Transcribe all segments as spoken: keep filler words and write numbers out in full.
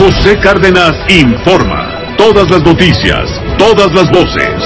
José Cárdenas informa. Todas las noticias, todas las voces.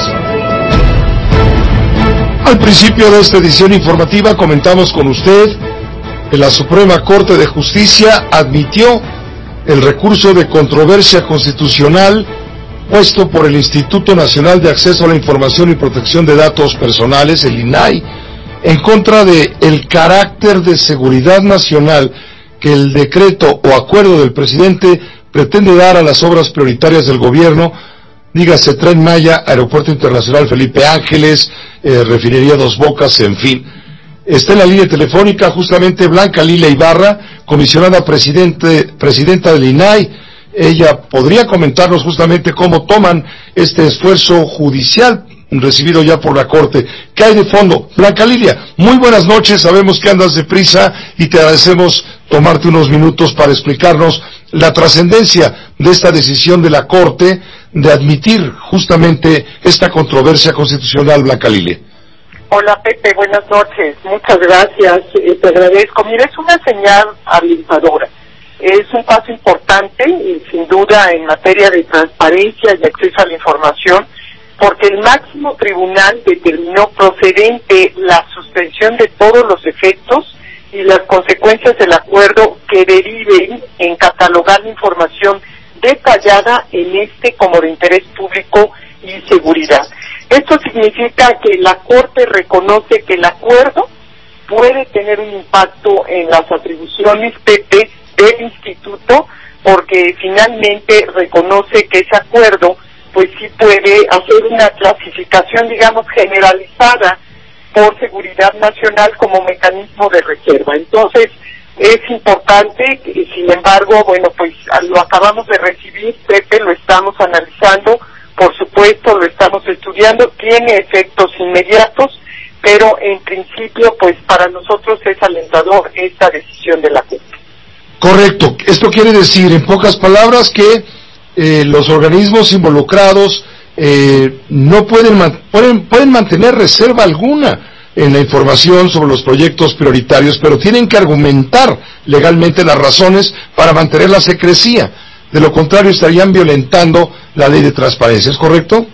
Al principio de esta edición informativa comentamos con usted que la Suprema Corte de Justicia admitió el recurso de controversia constitucional puesto por el Instituto Nacional de Acceso a la Información y Protección de Datos Personales, el I N A I, en contra de el carácter de seguridad nacional que el decreto o acuerdo del presidente pretende dar a las obras prioritarias del gobierno, dígase Tren Maya, Aeropuerto Internacional Felipe Ángeles, eh, Refinería Dos Bocas, en fin. Está en la línea telefónica justamente Blanca Lilia Ibarra, comisionada presidente, presidenta del I N A I. Ella podría comentarnos justamente cómo toman este esfuerzo judicial recibido ya por la Corte. ¿Qué hay de fondo? Blanca Lilia, muy buenas noches, sabemos que andas deprisa y te agradecemos tomarte unos minutos para explicarnos la trascendencia de esta decisión de la Corte de admitir justamente esta controversia constitucional, Blanca Lilia. Hola Pepe, buenas noches, muchas gracias, eh, te agradezco. Mira, es una señal habilitadora, es un paso importante y sin duda en materia de transparencia y acceso a la información, porque el máximo tribunal determinó procedente la suspensión de todos los efectos y las consecuencias del acuerdo que deriven en catalogar la información detallada en este como de interés público y seguridad. Esto significa que la Corte reconoce que el acuerdo puede tener un impacto en las atribuciones P P del Instituto, porque finalmente reconoce que ese acuerdo pues sí puede hacer una clasificación, digamos, generalizada por seguridad nacional como mecanismo de reserva. Entonces, es importante, y sin embargo, bueno, pues lo acabamos de recibir, Pepe, lo estamos analizando, por supuesto, lo estamos estudiando, tiene efectos inmediatos, pero en principio, pues para nosotros es alentador esta decisión de la Corte. Correcto. Esto quiere decir, en pocas palabras, que eh, los organismos involucrados eh, no pueden, man- pueden pueden mantener reserva alguna en la información sobre los proyectos prioritarios, pero tienen que argumentar legalmente las razones para mantener la secrecía. De lo contrario, estarían violentando la ley de transparencia. ¿Es correcto?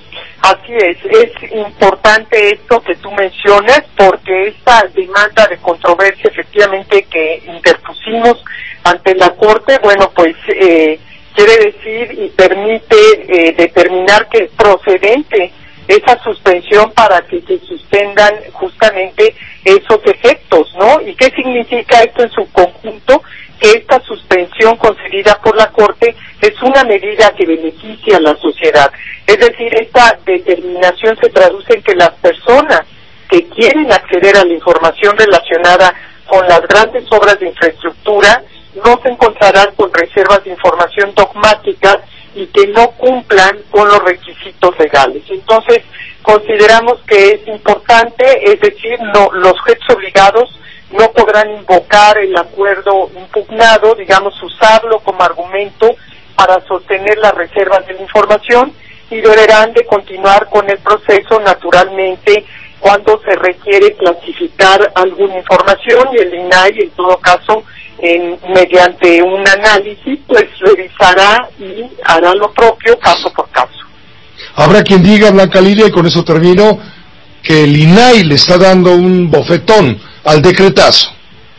Así es, es importante esto que tú mencionas, porque esta demanda de controversia efectivamente que interpusimos ante la Corte, bueno, pues eh, quiere decir y permite eh, determinar que es procedente esa suspensión para que se suspendan justamente esos efectos, ¿no? ¿Y qué significa esto en su conjunto? Que esta suspensión concedida por la Corte es una medida que beneficia a la sociedad. Es decir, esta determinación se traduce en que las personas que quieren acceder a la información relacionada con las grandes obras de infraestructura no se encontrarán con reservas de información dogmáticas y que no cumplan con los requisitos legales. Entonces, consideramos que es importante, es decir, no, los sujetos obligados no podrán invocar el acuerdo impugnado, digamos, usarlo como argumento para sostener las reservas de la información y deberán de continuar con el proceso naturalmente cuando se requiere clasificar alguna información y el I N A I en todo caso en, mediante un análisis pues revisará y hará lo propio caso por caso. Habrá quien diga, Blanca Lilia, y con eso termino, que el I N A I le está dando un bofetón al decretazo.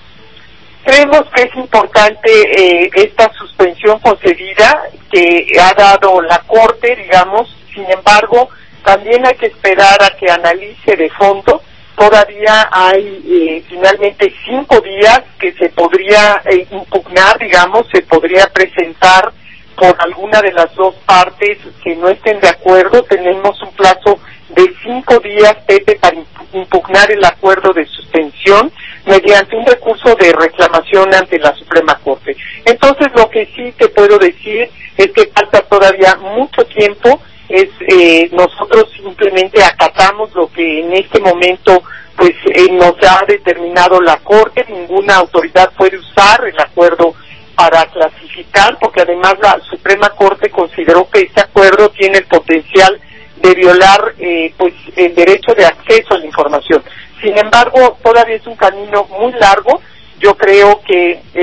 Creemos que es importante eh, esta suspensión concedida que ha dado la Corte, digamos, sin embargo, también hay que esperar a que analice de fondo. Todavía hay eh, finalmente cinco días que se podría eh, impugnar, digamos, se podría presentar por alguna de las dos partes que no estén de acuerdo. Tenemos un plazo de cinco días, Pepe, para impugnar el acuerdo de suspensión mediante un recurso de reclamación ante la Suprema Corte. Entonces, lo que sí te puedo decir es que falta todavía mucho tiempo. Es eh, nosotros simplemente acatamos lo que en este momento pues eh, nos ha determinado la Corte. Ninguna autoridad puede usar el acuerdo para clasificar, porque además la Suprema Corte consideró que este acuerdo tiene el potencial de violar eh, pues el derecho de acceso a la información. Sin embargo, todavía es un camino muy largo. Yo creo que es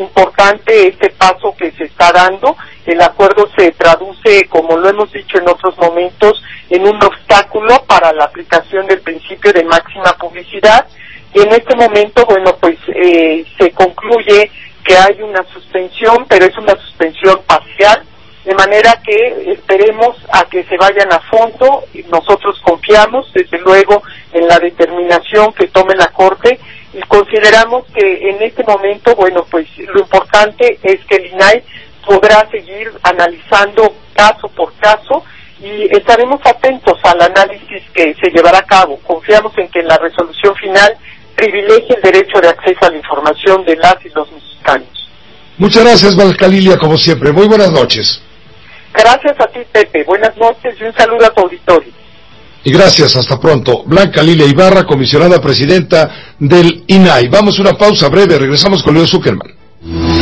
importante este paso que se está dando. El acuerdo se traduce, como lo hemos dicho en otros momentos, en un obstáculo para la aplicación del principio de máxima publicidad. Y en este momento, bueno, pues eh, se concluye que hay una suspensión, pero es una suspensión parcial, de manera que esperemos a que se vayan a fondo. Nosotros confiamos, desde luego, en la determinación que tome la Corte, y consideramos que en este momento, bueno, pues lo importante es que el I N A I podrá seguir analizando caso por caso, y estaremos atentos al análisis que se llevará a cabo. Confiamos en que la resolución final privilegie el derecho de acceso a la información de las y los mexicanos. Muchas gracias, Blanca Lilia, como siempre. Muy buenas noches. Gracias a ti, Pepe. Buenas noches y un saludo a tu auditorio. Y gracias, hasta pronto. Blanca Lilia Ibarra, comisionada presidenta del I N A I. Vamos a una pausa breve, regresamos con Leo Zuckerman.